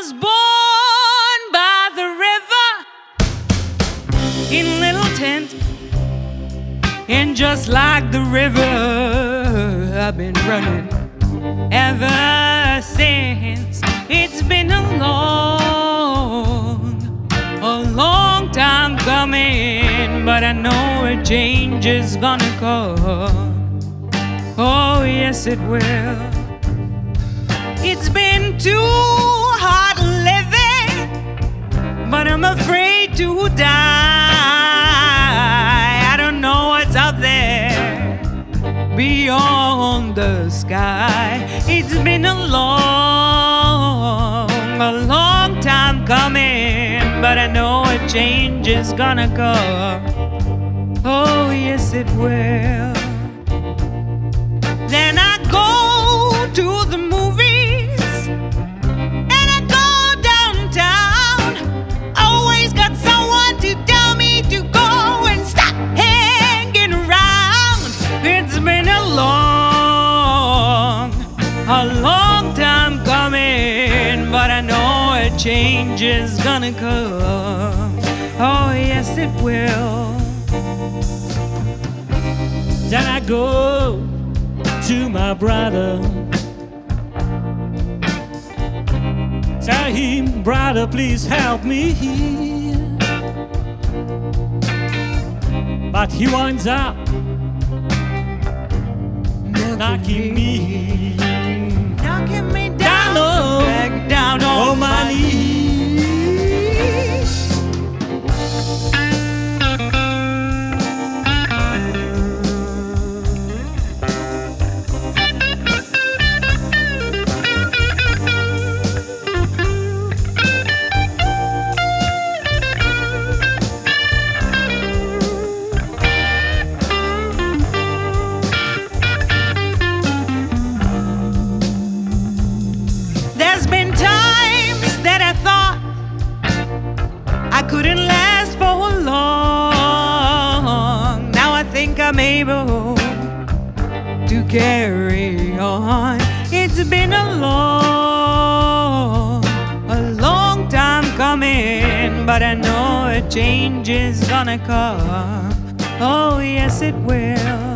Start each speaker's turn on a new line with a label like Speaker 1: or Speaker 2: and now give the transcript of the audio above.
Speaker 1: was born by the river in a little tent, and just like the river, I've been running ever since. It's been a long time coming, but I know a change is gonna come. Oh, yes, it will. It's been too hard living, but I'm afraid to die. I don't know what's up there beyond the sky. It's been a long time coming, but I know a change is gonna come. Oh, yes, it will. Then I go to the movies, and I go downtown. Always got someone to tell me to go and stop hanging around. It's been a long time coming, but I know a change is gonna come. Oh, yes, it will.
Speaker 2: Then I go to my brother, tell him, brother, please help me. But he winds up knocking me down,
Speaker 1: back down
Speaker 2: on my knees.
Speaker 1: There's been times that I thought I couldn't last for long. Now I think I'm able to carry on. It's been a long time coming, but I know a change is gonna come. Oh, yes, it will.